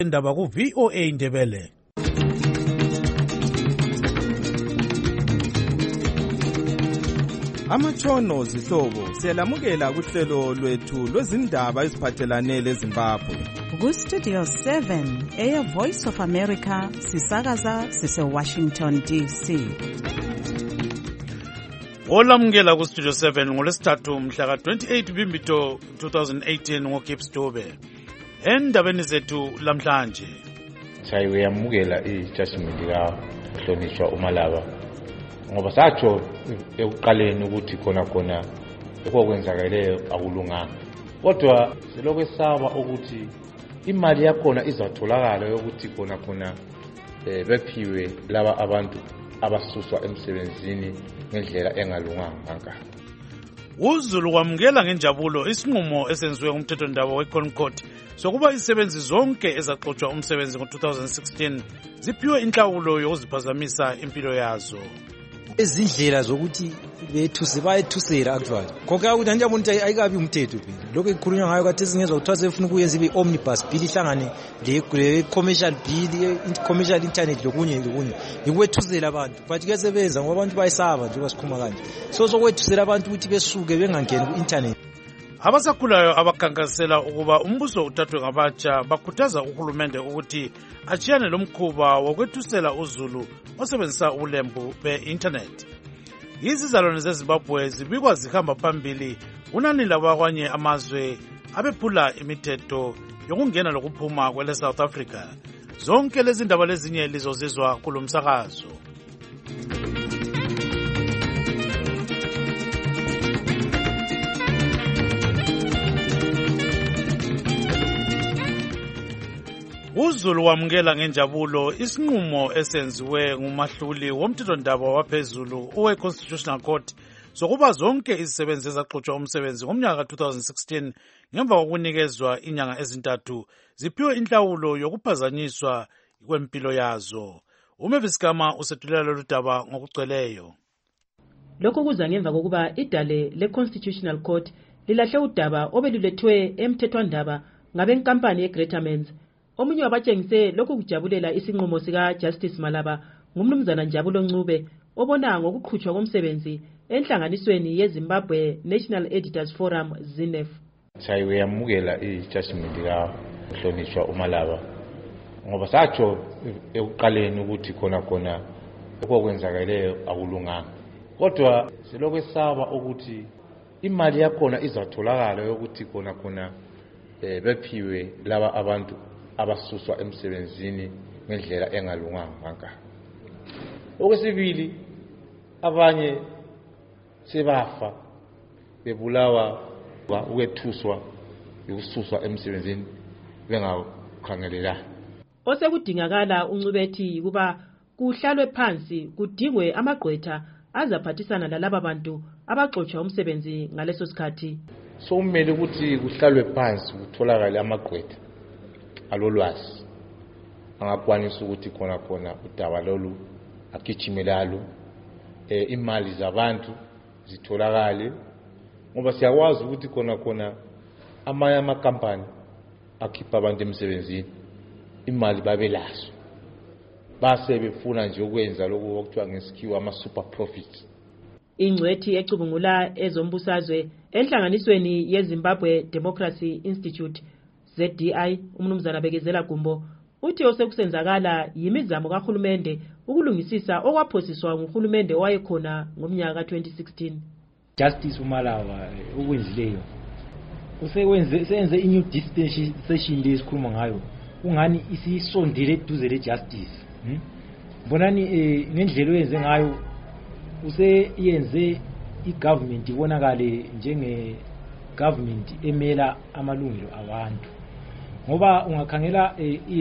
indaba ku VOA Indebele. Amatshono zihlobo siyalamukela kuhlelo lwethu lwezindaba eziphathelane leZimbabwe. Ku Studio 7 Air Voice of America sisakaza sise Washington DC. Olamukela ku Studio 7 ngolesithathu mhla ka 28 Bhimbidvwane 2018 ngoGibbs Dube. Endabeni zethu lamhlanje. Sayamukela ijudgment ka Hlonishwa uMalaba. Ngoba satsho ekuqaleni ukuthi khona okwenzakaleleyo akulunganga. Kodwa selokho esaba ukuthi imali yakhona izatholakala ukuthi khona bephiwe laba abantu abasuswa emsebenzini ngendlela engalunganga. uZulu kwamukela ngenjabulo isinqumo esenziwe ngumthethondaba weConcord sokuba izisebenzi zonke ezaxotsha umsebenzi ngo-2016 ziphiwe inhlawulo yokuziphazamisa impilo yazo. Izindlela zokuthi bayethusela actually konke ukuthi anjabona ukuthi ayikabi umthetho phela lokho ekukhulunywa ngayo kade singezwa kuthiwa sefuna ukuyenza ibe omnibus bill ihlangane le commercial bill commercial internet lokunye ikwethusela abantu but kuyasebenza ngoba abantu bayisaba nje basikhuma kanje so sokwethusela abantu ukuthi besuke bengangeni ku internet. Abasakhulayo abakhankasela ukuba umbuso uthathwe ngabatsha bakhuthaza uhulumende ukuthi achiyane lomkhuba wokwethusela uZulu osebenzisa ubulembu be-internet. Izizalwane zeZimbabwe zibikwa zihamba phambili kunani labakwanye amazwe abephula imithetho yokungena lokuphuma kwele South Africa. Zonke lezi ndaba lezinye lizozizwa kulomsakazo. uZulu wamukela ngenjabulo isinqumo esenziwe ngumahluli womthethondaba waphezulu owe-Constitutional Court sokuba zonke izisebenzi ezaxotsha umsebenzi ngomnyaka ka-2016 ngemva kokunikezwa inyanga ezintathu ziphiwe inhlawulo yokuphazanyiswa kwempilo yazo. uMavis Gama usethulela lolu daba ngokugcweleyo. Lokho kuza ngemva kokuba idale le-Constitutional Court lilahle udaba obelulethwe emthethwandaba ngabenkampani yeGreatermans. Omunye wabatshengise lokhu kujabulela isinqumo sika Justice Malaba ngumnumzana Njabulo Ncube obona ngokuqhutshwa komsebenzi enhlanganisweni yeZimbabwe National Editors Forum ZINEF. Sayamukela ijudgment ka Hlonishwa uMalaba. Ngoba satsho ekuqaleni ukuthi khona okwenzakaleleyo akulunganga. Kodwa selokho esaba ukuthi imali yakhona izatholakala ukuthi khona bephiwe laba abantu abasuswa emsebenzini ngendlela engalunganga. Okwesibili abanye sebafa bebulawa ukwethuswa yokususwa emsebenzini bengakhangelelanga. Osekudingakala uNcubethi kuba kuhlalwe phansi kudingwe amagqwetha azaphathisana lalaba bantu abaxotsha umsebenzi ngaleso sikhathi. So kumele ukuthi kuhlalwe phansi kutholakale amagqwetha alolwazi angakwanisa ukuthi khona udaba lolu agijimelalo imali zabantu zitholakale ngoba siyakwazi ukuthi khona amanye amakampani akhipha abantu emsebenzini imali babelazo base befuna nje ukwenza lokho okuthiwa ngesikhiwa ama super profits. Ingcwethi ecubungula ezombusazwe enhlanganisweni yeZimbabwe Democracy Institute ZDI umnumzana Bekezela Gumbo uthi osekusenzakala yimizamo kahulumende ukulungisisa okwaphosiswa nguhulumende owayekhona ngomnyaka ka-2016. Justice uMalaba ukwenzileyo useyenze i-new dispensation lesikhuluma ngayo ungani isisondele eduze le-justice. Mbonani ngendlela oyenze ngayo useyenze i-government ibonakale njenge-government emela amalungelo abantu. Ngoba ungakhangela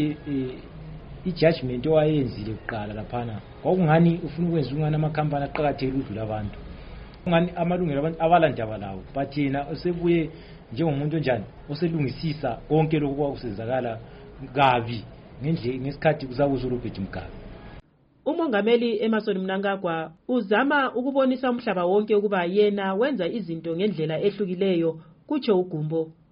i-judgment owayenzile kuqala laphana kwakungani ufuna ukwenza ungani amakhampani aqhakathekile udlula abantu ungani amalungelo abantu abalandaba lawo but yena osebuye njengomuntu onjani oselungisisa konke lokho kwakusenzakala kabi ngesikhathi kuzakuza uRobert Mugabe. Umongameli Emmerson Mnangagwa uzama ukubonisa umhlaba wonke ukuba yena wenza izinto ngendlela ehlukileyo kutsho uGumbo.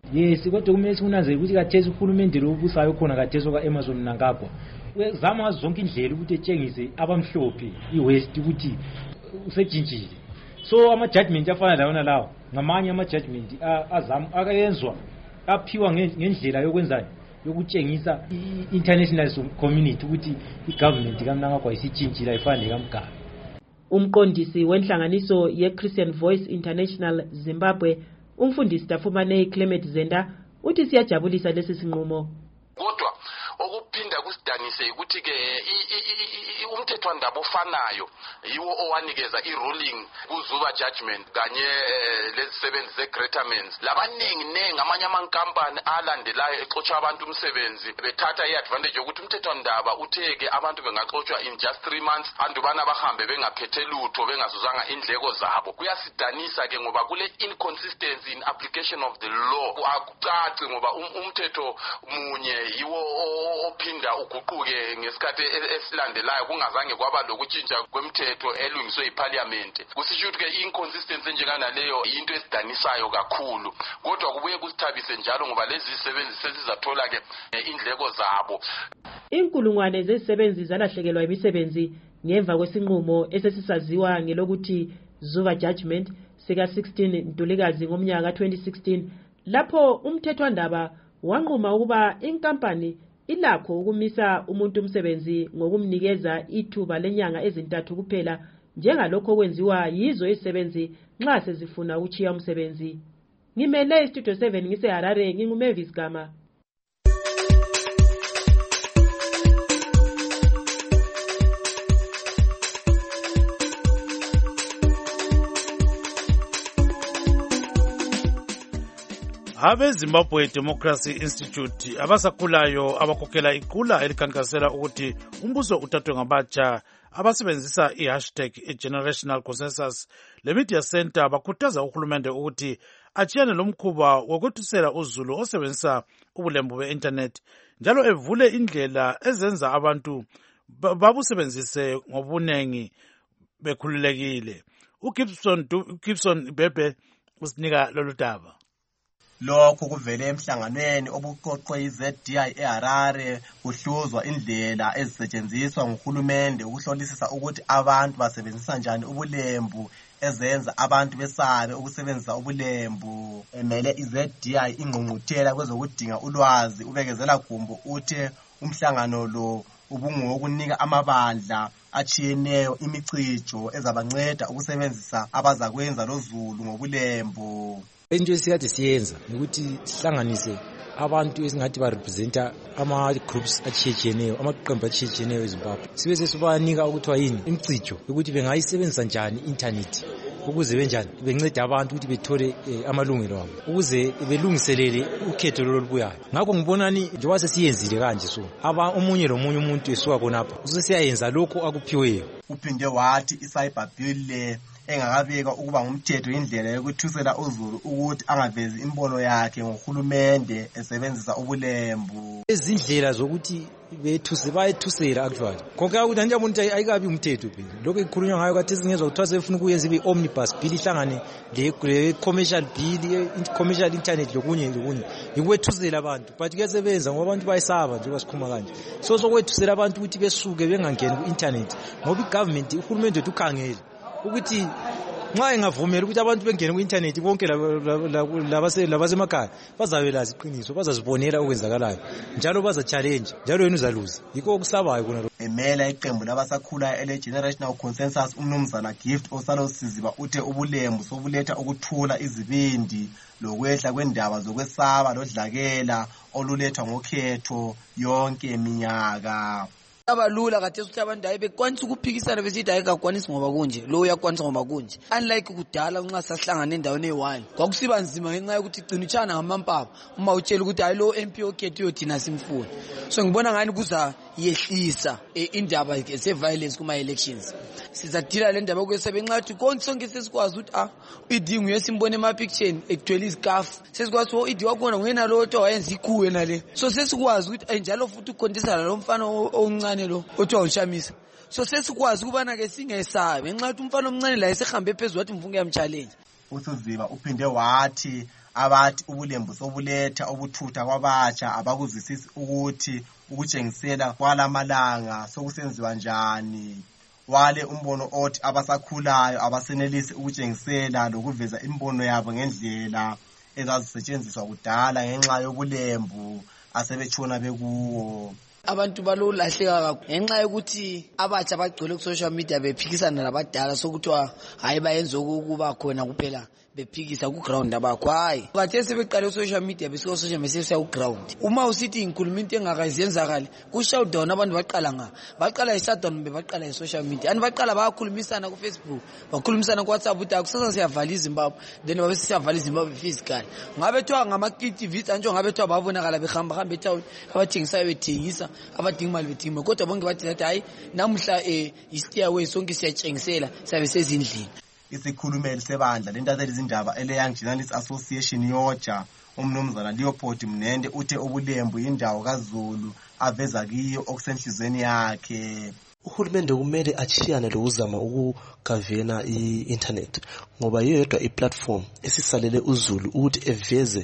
Yes, kodwa kumele sikunanzele ukuthi kathesi uhulumende lo obusayo khona kathesi kwa-Amazon Mnangagwa uzama ngazo zonke indlela ukuthi etshengise abamhlophe i-West ukuthi usejintshile. So ama-judgment afana lawona lawo ngamanye ama-judgment azama akayenzwa aphiwa ngendlela yokwenzani yokutshengisa i-international community ukuthi i-government kaMnangagwa isitshintshile ayifani nekaMgaba. Umqondisi wenhlanganiso ye-Christian Voice International Zimbabwe umfundisi Dafumane Clement Zenda uthi siyajabulisa lesi sinqumo. Kodwa okuphinda kusidanise ukuthi ke umthethwandaba ofanayo yiwo owanikeza i-ruling kuzuba judgment kanye lezisebenzi ze-Greatermans. Labaningi amanye amankampani alandelayo exotsha abantu umsebenzi bethatha i-advantage yokuthi umthethwandaba utheke abantu bengaxotshwa in just 3 months andubana bahambe bengaphethe lutho bengazuzanga indleko zabo. Kuyasidanisa ke ngoba kule inconsistency in application of the law. Akucaci ngoba umthetho munye yiwo ophinda uguquke ngesikhathi esilandelayo kungazange kwaba lokutshintsha kwemthetho elungiswe yiParliament. Kusisho ukuthi ke inconsistency njengana leyo into esidanisayo kakhulu. Kodwa kubuye kusithabise njalo ngoba lezi zisebenzi sezizathola ke indleko zabo. Inkulungwane zezisebenzi zalahlekelwa imisebenzi ngemva kwesinqumo esesisaziwa ngelokuthi Zuba Judgment sika 16 Ntulikazi ngomnyaka 2016 lapho umthethwandaba wanquma ukuba inkampani ilakho ukumisa umuntu umsebenzi ngokumnikeza ithuba lenyanga ezintathu kuphela njengalokho kwenziwa yizo izisebenzi nxa sezifuna ukuchiya umsebenzi. Ngimele istudio 7 ngiseHarare nginguMavis Gama. Zimbabwe Democracy Institute abasakhulayo abakhokhela iqula elikhankasela ukuthi umbuso uthathwe ngabatsha abasebenzisa #generational consensus le media center bakhuthaza uhulumende ukuthi achiyane lomkhuba wokwethusela uzulu osebenzisa ubulembu be-internet njalo evule indlela ezenza abantu babusebenzise ngobunengi bekhululekile. uGibson Bebe usinika lolu daba. Lokho kuvele emhlanganweni obuqoqwe iZDI eHarare kuhluzwa indlela ezisetshenziswa nguhulumende ukuhlolisisa ukuthi abantu basebenzisa njani ubulembu ezenza abantu besabe ukusebenzisa ubulembu. Emele iZDI ingqungquthela kwezokudinga ulwazi ubekezela Gumbo uthi umhlangano lo ubungokunika amabandla achiyeneyo imicijo ezabanceda ukusebenzisa abazakwenza lozulu ngobulembu. Into esikade siyenza ukuthi sihlanganise abantu esingathi barepresenta ama-groups achiyeneyo amaqembu achiyeneyo eZimbabwe sibe sesibanika ukuthiwa yini imicijo ukuthi bengayisebenzisa njani internet ukuze benjani bencede abantu ukuthi bethole amalungelo abo ukuze belungiselele ukhetho lolubuyayo. Ngakho ngibonani njengoba sesiyenzile kanje so omunye lomunye umuntu esuka khonapha usesiyayenza lokho akuphiweyo. Uphinde wathi i-cyber bill le engakabeka ukuba ngumthetho indlela yokuthusela uzulu ukuthi angavezi imbono yakhe ngohulumende esebenzisa ubulembu. Izindlela zokuthi bayethusela actually konke ukuthi nje umuntu ayikabi umthetho phela lokho ikhulunywa ngayo kathi singezwe kuthiwa sefuna ukuyenza ibe-omnibus bill ihlangane le-commercial bill commercial internet lokunye ikwethusela abantu but kuyasebenza ngoba abantu bayisaba nje basikhuma kanje so sokwethusela abantu ukuthi besuke bengangeni ku-internet ngoba i-government uhulumende wethu ukhangele ukuthi nxa engavumela ukuthi abantu bengene ku-internet bonke labasemakhaya bazabelazi iqiniso bazazibonela okwenzakalayo njalo baza-challenge njalo yena uzaluza yikho okusabayo khona. Emela iqembu labasakhulayo ele-Generational Consensus umnumzana Gift Osalosiziba uthe ubulembu sobuletha ukuthula izibindi lokwehla kwendaba zokwesaba lodlakela olulethwa ngokhetho yonke minyaka. Abalula kade ukuthi abantu hayi bekwanisa ukuphikisana besithi hayi kakwanisi ngoba kunje lo uyakwanisa ngoba kunje unlike kudala nxa sahlangana endaweni eyi1 kwakusiba nzima ngenxa yokuthi gcina utshana ngamampapa uma utshela ukuthi hayi lo MP okhetho uyothina simfuni. So ngibona ngani kuza yehlisa indaba ze-violence kuma-elections. Sizadila le ndaba kwesebe nxa ukuthi konke sonke sesikwazi ukuthi idingu yesimbone emapictsheni egcwele izikafu sesikwazi ukuthi idi wakhona nguyena lo othi wayenza ikhuwe yena le so sesikwazi ukuthi njalo futhi ukhontesana lo mfana omncane lo othiwa uShamisa so sesikwazi ukubana ke singesabe nxa ukuthi umfana omncane la esehambe phezulu wathi mfunge yamchallenge. uSuziba uphinde wathi abathi ubulembu sobuletha ubuthutha kwabatsha abakuzwisisi ukuthi ukutshengisela kwalamalanga sokusenziwa njani. Wale umbono othi abasakhulayo abasenelisi ukutshengisela lokuveza imbono yabo ngendlela ezazisetshenziswa kudala ngenxa yobulembu asebetshona bekuwo. Abantu balolahleka kakhulu ngenxa yokuthi abatsha bagcwele ku social media bephikisana nabadala sokuthiwa hayi bayenze ukuba khona kuphela bephikisa ku ground abakho. Hayi bathe sebeqale ku social media bese social media siya ku ground. Uma usithi inkhuluma into engakazenzakali ku showdown abantu baqala i-shutdown bebaqala i-social media and baqala bayakhulumisana ku Facebook bakhulumisana ku WhatsApp ukuthi akusasa siyavala iZimbabwe then babe siyavala iZimbabwe physical. Ngabe thiwa ngama-activists anjo ngabe thiwa babonakala behamba etown abathengisayo bethengisa abadinga imali bedinga kodwa bonke bathi hayi namuhla i-stairway sonke siyatshengisela siyabe sezindlini. Isikhulumeli sebandla lentatheli izindaba ele-Young Journalists Association yoja umnumzana Leopold Mnende uthe ubulembu indawo kaZulu aveza kiyo okusenhlizweni yakhe. Uhulumende kumele achiyane lokuzama ukugavena i-internet ngoba yedwa i-platform esisalele uZulu ukuthi eveze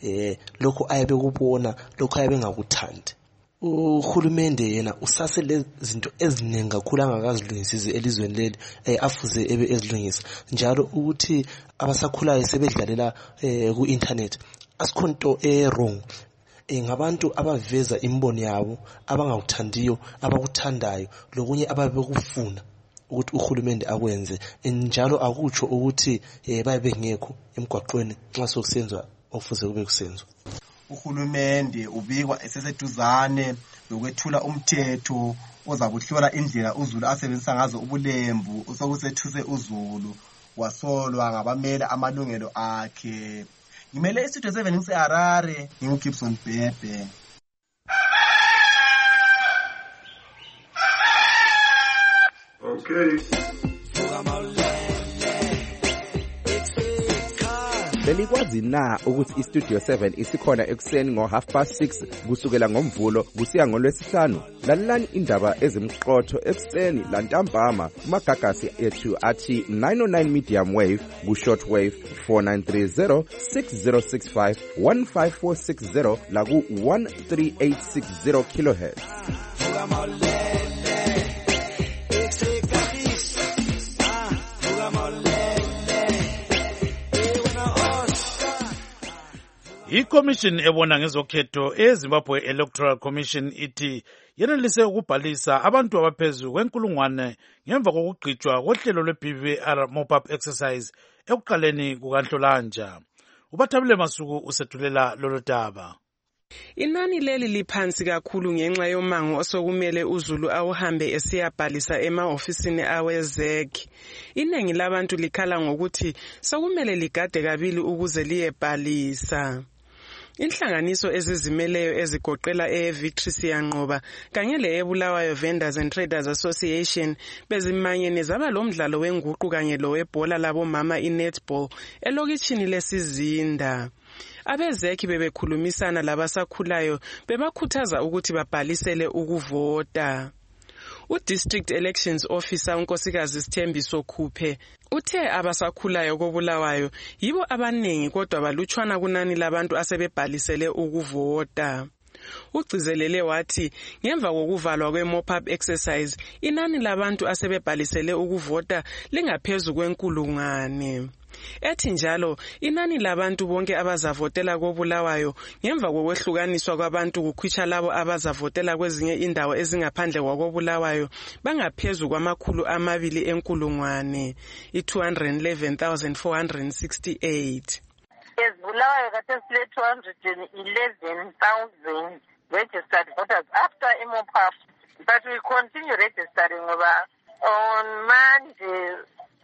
lokho ayabe kubona lokho ayabe ngakuthandi. Uhulumende yena usasele izinto eziningi kakhulu angakazilungisisi elizweni leli afuze ebe ezilungisa njalo ukuthi abasakhulayo sebedlalela ku-internet asikhonto wrong. Ngabantu abaveza imbono yabo abangawuthandiyo abakuthandayo lokunye ababekufuna ukuthi uhulumende akwenze njalo akutsho ukuthi babe ngekho emgwaqweni nxa sokusenzwa ofuze kube kusenzwa. Uhulumende ubikwa eseseduzane lokwethula umthetho ozabuhlola indlela uZulu asebenzisa ngazo ubulembu osokusethuse uZulu wasolwa ngabamela amalungelo akhe. Ngimele istudio 7 ngiseHarare nginguGibson Bhebhe. Okay. Belikwazi na ukuthi iStudio 7 isikhona ekuseni ngo6:30 kusukela ngoMvulo kusiya ngoLwesihlanu? Lalelani indaba ezimqotho ekuseni lantambama kumagagasi ethu athi 909 medium wave ku-short wave 4930 6065 15460 la ku 13860 kilohertz. iCommission ebona ngezokhetho eZimbabwe Electoral Commission ithi yenelise ukubhalisa abantu abaphezulu kwenkulungwane ngemva kokugqitshwa kohlelo lwe-BVR mop-up exercise ekuqaleni kukaNhlolanja. Ubathabile Masuku usethulela lolu daba. Inani leli liphansi kakhulu ngenxa yomango osokumele uZulu awuhambe esiyabhalisa ema-ofisini aweZEC. Iningi labantu likhala ngokuthi sokumele ligade kabili ukuze liyebhalisa. Inhlanganiso ezizimeleyo ezigoqela eVictory Siyanqoba kanye leBulawayo Vendors and Traders Association bezimanyene zaba lomdlalo wenguqu kanye lowebhola labomama iNetball elokitshini leSizinda. AbeZEC bebekhulumisana labasakhulayo bebakhuthaza ukuthi babhalisele ukuvota. U-District Elections Officer uNkosikazi Sithembiso Khuphe uthe abasakhulayo koBulawayo yibo abanengi kodwa balutshwana kunani labantu asebebhalisele ukuvota. Ugcizelele wathi ngemva kokuvalwa kwe-mop-up exercise inani labantu asebebhalisele ukuvota lingaphezulu kwenkulungwane. Ethi njalo inani labantu bonke abazavotela koBulawayo ngemva kokwehlukaniswa kwabantu kukhwitsha labo abazavotela kwezinye indawo ezingaphandle kwakoBulawayo bangaphezulu kwamakhulu enkulungwane i-211,468. Bulawayo kade sile 211,000 registered voters after mop-up, but we continue registering on Monday.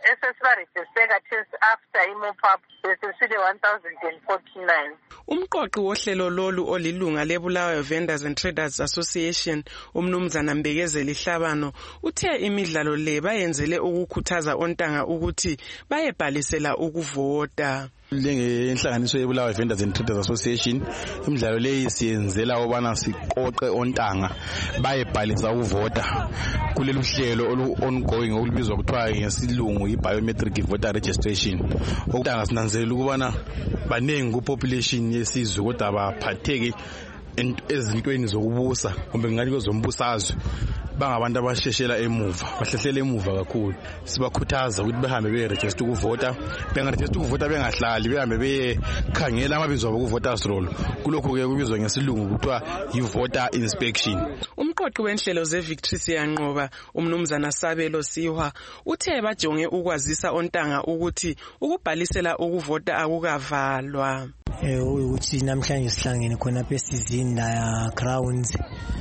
After mop-up besesile 1,049. Umqoqi wohlelo lolu olilunga leBulawayo Vendors and Traders Association umnumzana Mbekezeli Hlabano uthe imidlalo le bayenzele ukukhuthaza ontanga ukuthi bayebhalisela ukuvota. Inhlanganiso yeBulawayo Vendors and Traders Association imidlalo leyi siyenzela ubana siqoqe ontanga bayebhalisa ukuvota kulelu hlelo ongoing olubizwa kuthiwa ngesilungu i-biometric voter registration. Ontanga sinanzelela ukubana baningi kupopulation yesizwe kodwa abaphatheki ezintweni zokubusa kumbe ngathi kwezombusazwe bangabantu abasheshela emuva bahlehlela emuva kakhulu. Sibakhuthaza ukuthi behambe beregister ukuvota, bengaregister ukuvota bengahlali behambe bekhangela amabizo abo ku-voters roll. Kulokho ke kubizwa ngesilungu kuthiwa yi-voter inspection. Umqoqi wenhlelo ze-Victory Siyanqoba umnumzana Sabelo Sihwa uthe bajonge ukwazisa ontanga ukuthi ukubhalisela ukuvota akukavalwa. Ukuthi namhlanje sihlangene khona phesizini la grounds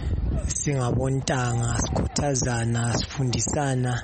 singabontanga sikhuthazana sifundisana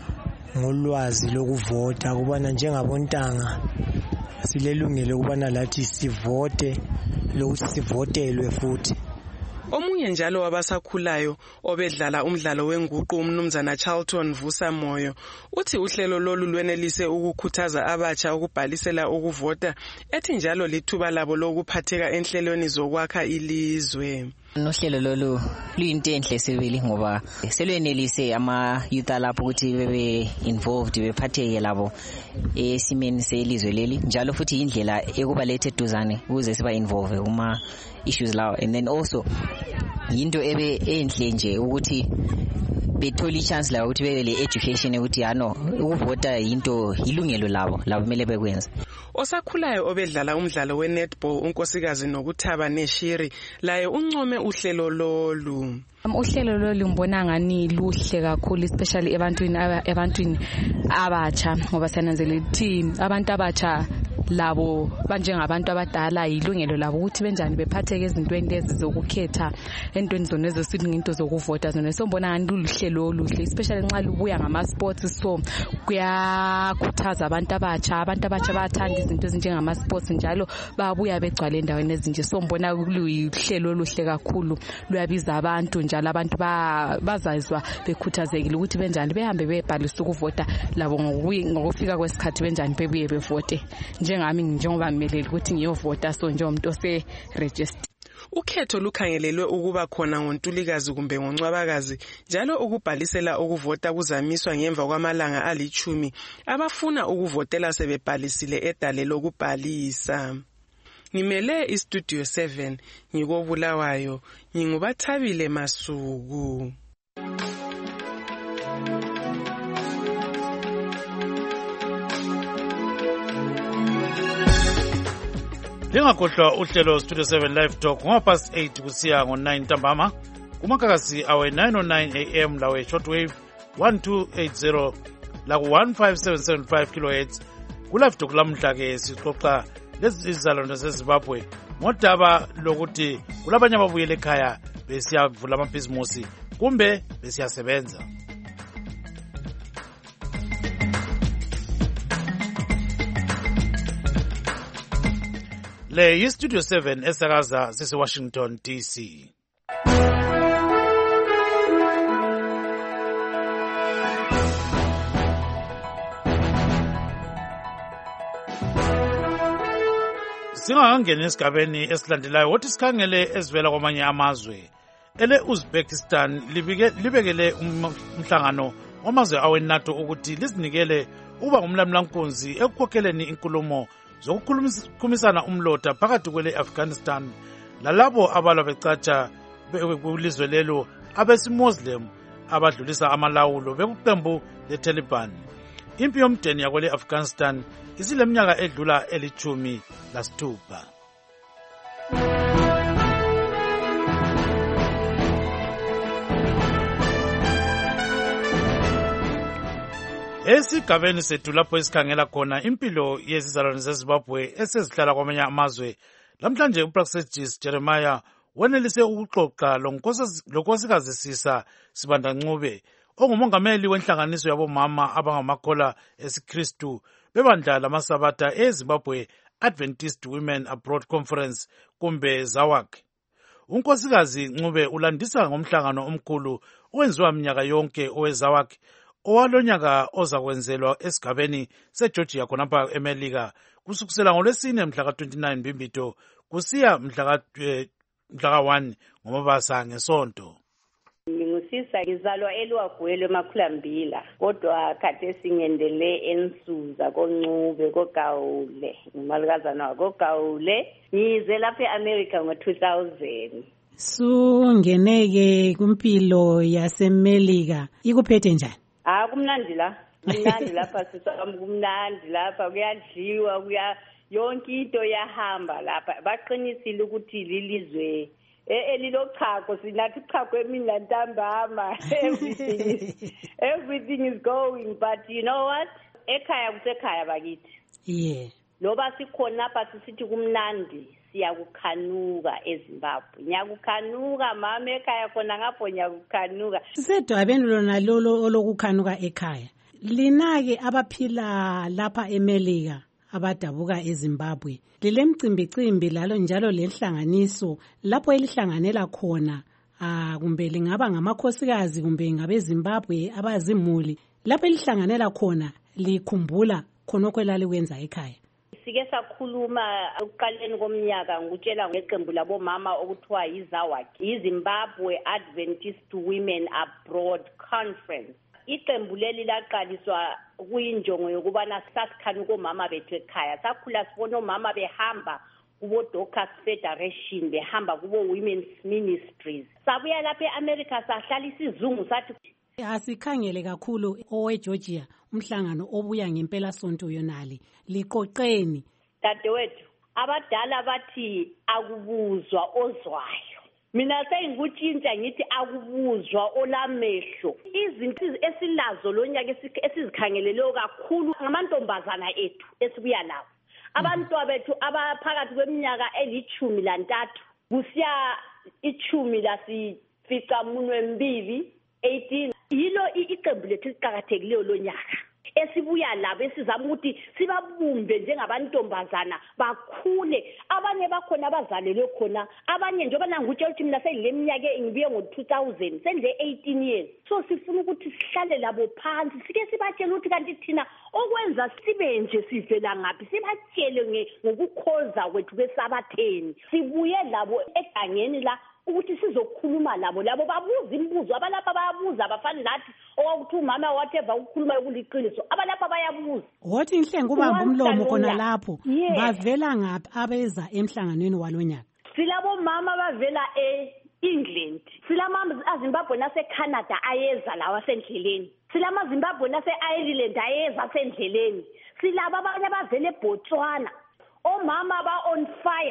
ngolwazi lokuvota kubana njengabontanga silelungelo kubana lathi sivote lokuthi sivotelwe futhi. Omunye njalo wabasakhulayo obedlala umdlalo wenguqu umnumzana Charlton Vusa Moyo uthi uhlelo lolu lwenelise ukukhuthaza abatsha ukubhalisela ukuvota ethi njalo lithuba labo lokuphatheka enhlelweni zokwakha ilizwe. Nohlelo lolu luyinto enhle sebeli ngoba selwenelise ama youth lapho ukuthi bebe involved bephatheke labo esimeni selizwe leli njalo futhi indlela ekubalethe eduzane ukuze siba involve uma issues lawo. And then also yinto ebe enhle nje ukuthi bethola ichance la ukuthi bebe le education ukuthi yano ukuvota yinto ilungelo labo kumele bekwenze. Osakhulayo obedlala umdlalo we-netball unkosikazi Nokuthaba Neshiri laye uncome uhlelo lolu. Uhlelo lolu ngibona ngani luhle kakhulu especially ebantwini abatsha ngoba sananzelela ukuthi abantu abatsha labo banjengabantu abadala ilungelo labo ukuthi benjani bephatheke ezintweni lezi zokukhetha entweni zona ezosithi into zokuvota zona. So ngibona ngani luhlelo oluhle especially nxa lubuya ngama sports, so kuyakhuthaza abantu abatsha bayathanda izinto ezinjengama sports njalo babuya begcwala endaweni ezinje. So ngibona luhlelo oluhle kakhulu luyabiza abantu njalo abantu bazazwa bekhuthazekile ukuthi benjani behambe bebhalisa ukuvota labo ngokufika kwesikhathi benjani bebuye bevote njengami njengoba mmeleli ukuthi ngiyovota so njengomuntu ose register. Ukhetho lukhangelelwe ukuba khona ngoNtulikazi kumbe ngoNcwabakazi njalo ukubhalisela ukuvota kuzamiswa ngemva kwamalanga ali10 abafuna ukuvotela sebebhalisile edale lokubhalisa. Ngimele iStudio 7 ngikobulawayo ngingubathabile Masuku. Lingakhohlwa uhlelo Studio 7 Live Talk ngapast 8 kusiya ngo9 ntambama kumakakasi awe 909 AM lawe shortwave 1280 la ku 15775 kHz. Ku-live talk lamhla ke sixoxa lezi izizalwane zeZimbabwe ngodaba lokuthi kulabanye ababuyele ekhaya besiyavula amabhizimusi kumbe besiyasebenza. Le yiStudio 7 esakaza sise-Washington DC. Singakangeni esigabeni esilandelayo wothi sikhangele ezivela kwamanye amazwe. Uzbekistan libekele umhlangano wamazwe aweNATO ukuthi lizinikele uba ngumlamlankunzi ekukhokheleni inkulumo zokukhulumisana umlota phakathi kwele-Afghanistan lalabo abalwa becatsha kulizwe lelo abesimuslim abadlulisa amalawulo bekuqembu le-Taliban. Impi yomdeni yakwele-Afghanistan isileminyaka edlula eli-16. Esigabeni sethu lapho esikhangela khona impilo yezizalwane zeZimbabwe esezihlala kwamanye amazwe. Lamhlanje uPraxedis Jeremiah wenelise ukuxoxa lonkosikazi Sisa Sibanda Ncube ongumongameli wenhlanganiso yabomama abangamakholwa esiKristu bebandla lamasabatha eZimbabwe Adventist Women Abroad Conference kumbe ZAWAC. Unkosikazi Ncube ulandisa ngomhlangano omkhulu owenziwa minyaka yonke oweZAWAC owalonyaka ozakwenzelwa esigabeni seGeorgia khonapha eMelika kusukusela ngolwesine mhla ka-29 Mbimbito kusiya mhla ka-1 ngoMabasa ngesonto. Ngingusisa ngizalwa eLwagwele eMakhulambila kodwa kade singendele eNsuza koNcube koGawule ngumalukazana wakoGawule ngize lapha eAmerica ngo-2000. Sungeneke kumpilo yaseMelika ikuphethe njani? Kumnandi la. Kumnandi lapha sisami kumnandi lapha kuyadliwa yonke into yahamba lapha baqinisile ukuthi lilizwe elilochago sinathi chago emini lantambama everything is going but you know what ekhaya kusekhaya bakithi loba sikhona lapha sisithi kumnandi siyakukhanuka eZimbabwe nyakukhanuka mama ekhaya khona ngapho nyakukhanuka sisedwabeni lona lolo olokukhanuka ekhaya lina-ke abaphila lapha eMelika abadabuka eZimbabwe lilemcimbicimbi lalo njalo lenhlanganiso lapho elihlanganela khona kumbe lingaba ngamakhosikazi kumbe ngabeZimbabwe abazimuli lapho elihlanganela khona likhumbula khonokho elalikwenza ekhaya. Sike sakhuluma ekuqaleni komnyaka ngutshela ngeqembu labomama okuthiwa yiZawadi iZimbabwe Adventist Women Abroad Conference. Iqembu leli laqaliswa kuyinjongo yokubana sasikhanuka omama bethu ekhaya sakhula sibona omama behamba kubo Doctors Federation behamba kubo Women's Ministries sabuya lapha eAmerica sahlala isizungu sathi asikhangele kakhulu oweGeorgia umhlangano obuya ngempela sonto yonali liqoqeni dadewethu abadala bathi akubuzwa ozwayo mina sengikutshintsha ngithi akubuzwa olamehlo izinto esilazo lonyaka esizikhangeleleyo kakhulu ngamantombazana ethu esibuya lawo abantwana bethu abaphakathi kweminyaka eli13 kusiya 12 18 yilo iqembu lethu liqhakathekileyo lonyaka esibuya labo esizama ukuthi sibabumbe njengabantombazana bakhule abanye bakhona abazalelwe khona abanye njengoba nangutshela ukuthi mina sengileminyaka ngibuye ngo-2000 sendle 18 years so sifuna ukuthi sihlale labo phansi sike sibatshele ukuthi kanti thina okwenza sibe nje sivela ngaphi sibatshele ngokukhoza kwethu kwesabatheni sibuye labo egangeni la ukuthi sizokhuluma labo babuza imibuzo abalapha bayabuza abafani nathi okuthi umama whatever ukukhuluma ukuliqiniso abalapha bayabuza wothi inhle ngubamba umlomo khona lapho bavela ngaphi abeza emhlanganweni walonyaka silabo mama bavela eEngland silama aZimbabwe naseCanada ayeza lawa sendleleni silama Zimbabwe naseIreland ayeza sendleleni silaba abanye abavela eBotswana omama on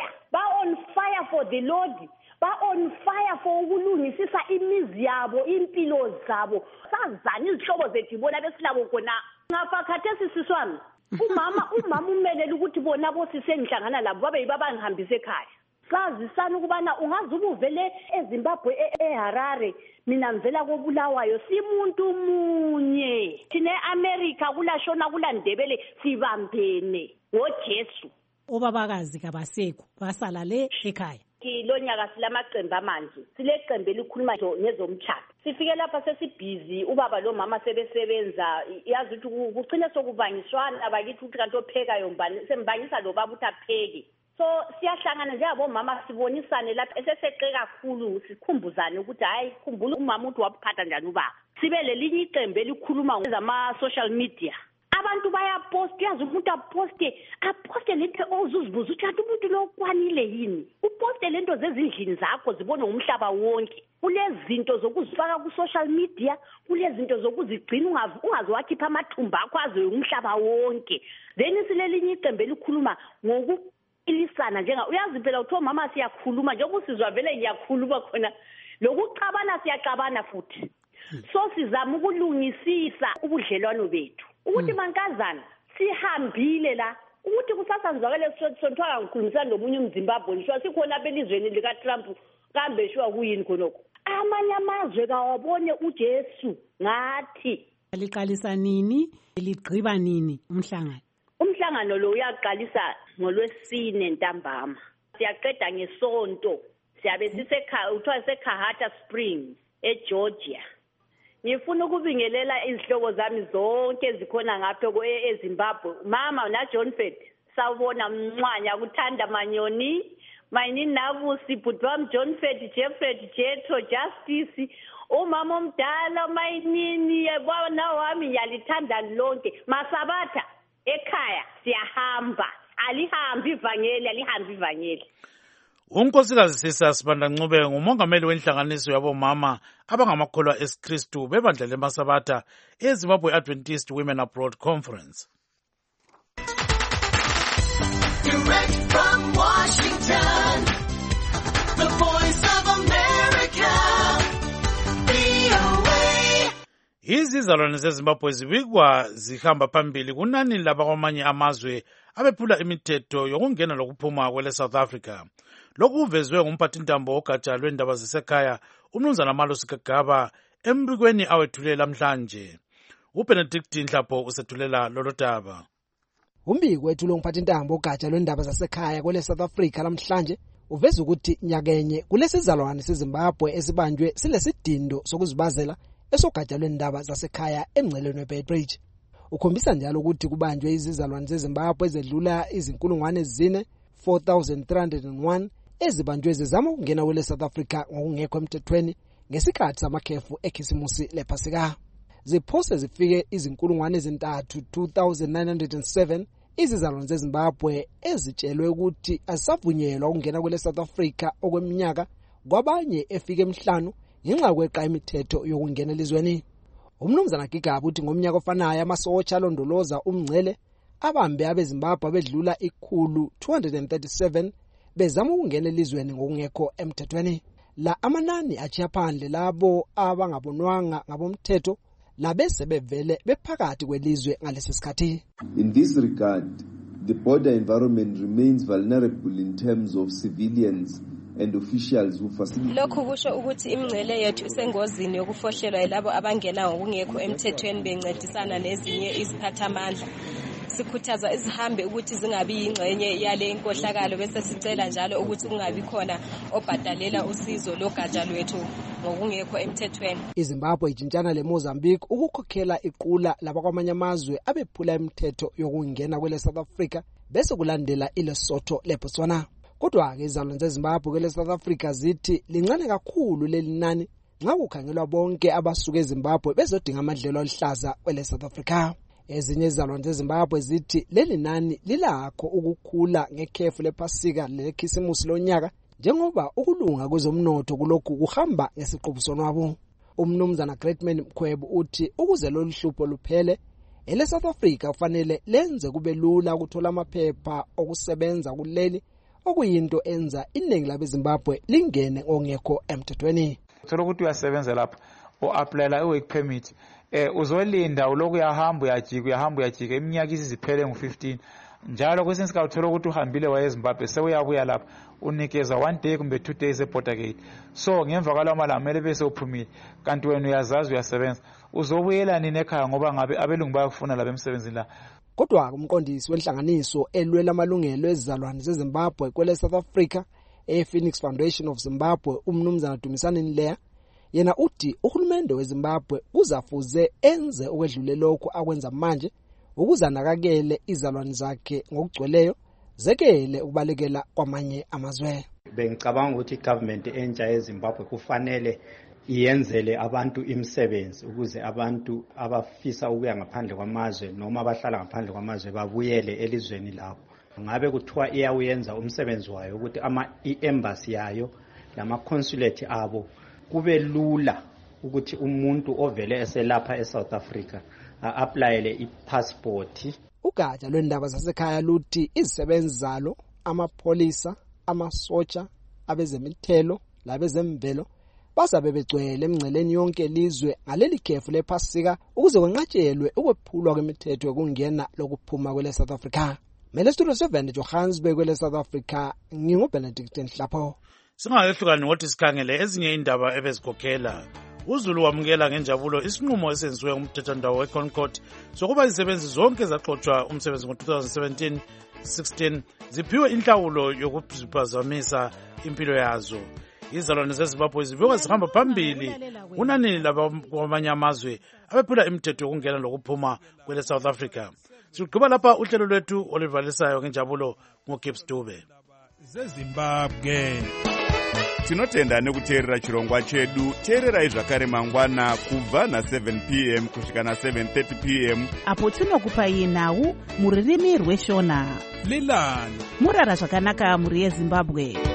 fire for the Lord on fire for ukulungisisa imizi yabo impilo zabo sazana izihlobo zethu bona besilabo khona ngapha khathesi siswami umama umelela ukuthi bona bosisengihlangana labo babe yibabangihambisa ekhaya sazisana ukubana ungazuba uvele eZimbabwe eHarare mina ngivela koBulawayo simuntu munye thina eAmerica kulashona kulandebele sibambene ngoJesu obabakazi kabasekho basala le ekhaya lonyaka silamaqembu manje sileqembu elikhuluma ngezomtshado sifike lapha sesibhizi ubaba lo mama sebesebenza yazi ukuthi kucine sokubangiswana abakithi ukuthi kanti ophekayo mbani sembangisa lo baba ukuthi apheke so siyahlangana njengabo mama sibonisane lapha eseseqe kakhulu sikhumbuzane ukuthi hayi khumbula umama uthi waphatha njani ubaba sibe lelinye iqembu elikhuluma ngezama social media abantu bayapost yazi umuntu aposte lento ozuzibuza ukuthi umuntu lo kwanile yini uposte lento zezindlini zakho zibone umhlaba wonke kulezinto zokuzifaka ku social media kulezinto zokuzigcina ungaziwakhipha amathumba akho azwe umhlaba wonke then silelinye iqembu elikhuluma ngokuilisana njenga uyazi phela uthi mama siyakhuluma njengoba usizwa vele ngiyakhuluma khona lokuxabana siyaxabana futhi so sizama ukulungisisa ubudlelwano bethu ukuthi mankazana sihambile la ukuthi kusasa ngizwakele sontwaka ngikhulumisana nomunye umZimbabwe ngisho sikhona belizweni lika Trump kambe shwa kuyini khonokho amanye amazwe kawabone uJesu ngathi liqalisa nini ligqiba nini umhlangano lo uyaqalisa ngolwesine ntambama siyaqeda ngesonto siyabe sisekhaya uthiwa seKahata Springs eGeorgia ngifuna ukubingelela izihlobo zami zonke ezikhona ngapha eZimbabwe mama naJohn Fed sawubona mncwanya kuthanda manyoni mayini nabusi bhuti wami John Fred Jeffrey Jetho Justice umama omdala mayinini yabona wami ngiyalithanda lonke Masabatha ekhaya siyahamba alihambi ivangeli unkosikazi Sisa Sibanda Ncube ngumongameli wenhlanganiso yabomama abangamakholwa eSkristu bebandla leMasabatha eZimbabwe Adventist Women Abroad Conference. Direct from Washington, the Voice of America, VOA. Izizalwane zeZimbabwe zibikwa zihamba phambili kunani labakwamanye amazwe abephula imithetho yokungena lokuphuma kwele South Africa. Lokhu kuvezwe ngumphathintambo wogatsha lwendaba zasekhaya umnumzana Malusi Kagaba embikweni awethulela namhlanje. uBenedict Nhlapho usethulela lolo daba. Umbiko wethulo ngumphathintambo wogatsha lwendaba zasekhaya kwele South Africa namhlanje uveza ukuthi nyakenye kulesizalwane seZimbabwe esibanjwe silesidindo sokuzibazela esogatsha lwendaba zasekhaya emngceleni weBedbridge. Ukhombisa njalo ukuthi kubanjwe izizalwane zeZimbabwe ezedlula izinkulungwane ezine 4301 ezibanjwe zizama ukungena kwele South Africa ngokungekho emthethweni ngesikhathi samakhefu ekhisimusi lePhasika. Ziphose zifike izinkulungwane ezintathu 2907 izizalwane zeZimbabwe ezitshelwe ukuthi asavunyelwa ukungena kwele South Africa okweminyaka kwabanye efike emihlanu ngenxa kweqa imithetho yokungena elizweni. Umnumzana Kigaba uthi ngomnyaka ofanayo amasotsha alondoloza umngcele abambe abeZimbabwe abedlula 237 bezama ukungena elizweni ngokungekho emthethweni. La amanani achiya phandle labo abangabonwanga ngabomthetho labese bevele bephakathi kwelizwe ngalesi sikhathi. In this regard, the border environment remains vulnerable in terms of civilians and officials who facilitate. Lokhu kusho ukuthi imingcele yethu isengozini yokufohlelwa yilabo abangena ngokungekho emthethweni bencedisana nezinye iziphathamandla. Sikhuthaza izihambi ukuthi zingabi ingxenye yale inkohlakalo bese sicela njalo ukuthi kungabi khona obhadalela usizo logatsha lwethu ngokungekho emthethweni. iZimbabwe ijintshana leMozambique ukukhokhela iqula labakwamanye amazwe abephula imithetho yokungena kwele South Africa bese kulandela iLesotho leBotswana. Kodwa ke izizalwane zeZimbabwe kwele South Africa zithi lincane kakhulu leli nani nxa kukhangelwa bonke abasuka eZimbabwe bezodinga amadlelo alihlaza kwele South Africa. Ezinye izizalwane zeZimbabwe zithi leli nani lilakho ukukhula ngekhefu lePhasika lekhisimusi lonyaka njengoba ukulunga kwezomnotho kulokhu kuhamba ngesiqubusonwabo. Umnumzana Greatman Mkhwebo uthi ukuze lolu hlupho luphele ele South Africa kufanele lenze kube lula ukuthola amaphepha okusebenza kuleli okuyinto enza iningi labeZimbabwe lingene ongekho emthethweni. Uthola ukuthi uyasebenza lapha o-applyela i-work permit uzolinda uloku uyahamba uyajika iminyaka isiziphele ngu-15 njalo kwesinye isikhathi uthola ukuthi uhambile wayeZimbabwe sewuyabuya lapha unikeza 1 day kumbe 2 days e-border gate. So ngemva kwalawo malanga kumele bese uphumile kanti wena uyazazi uyasebenza uzobuyela nini ekhaya ngoba ngabe abelungu bayakufuna lapha emsebenzini la. Kodwa umqondisi wenhlanganiso elwela amalungelo ezizalwane zeZimbabwe kwele South Africa ePhoenix Foundation of Zimbabwe umnumzana Dumisani Nleya yena uthi uhulumende weZimbabwe kuzafuze enze okwedlule lokho akwenza manje ukuzanakakele izalwane zakhe ngokugcweleyo zekele ukubalekela kwamanye amazwe. Bengicabanga ukuthi igovernment entsha yeZimbabwe kufanele iyenzele abantu imisebenzi ukuze abantu abafisa ukuya ngaphandle kwamazwe noma abahlala ngaphandle kwamazwe babuyele elizweni labo. Ngabe kuthiwa iyawenza umsebenzi wayo ukuthi i-embassy yayo lama consulate abo kube lula ukuthi umuntu ovele eselapha eSouth Africa a-applyele i-passport. Ugatsha lwendaba zasekhaya luthi izisebenzi zalo amapholisa amasotsha abezemithelo labezemvelo bazabe begcwele emngceleni yonke elizwe ngaleli khefu lePhasika ukuze kwenqatshelwe ukwephulwa kwemithetho yokungena lokuphuma kwele South Africa. Mele studio 7 Johannesburg kwele South Africa nginguBenedict Nhlapho. Singayehlukani ngothi sikhangele ezinye indaba ebezikhokhela. uZulu wamukela ngenjabulo isinqumo esenziwe umthethondawo weConcord sokuba izisebenzi zonke zaxoxwa umsebenzi ngo-2017-16 ziphiwe inhlawulo yokuziphazamisa impilo yazo. Izizalwane zeZimbabwe zibikwa zihamba phambili kunani labakwamanye amazwe abephula imithetho yokungena lokuphuma kwele South Africa. sigqiba lapha uhlelo lwethu oluvalisayo ngenjabulo nguGibbs Dube. zezimbabwe tinotenda nekuteerera chirongwa chedu. teererai zvakare mangwana kubva na7 p.m. kusvika na7:30 p.m. apo tinokupai nhau mururimi rweshona lilani murara zvakanaka mhuri yezimbabwe.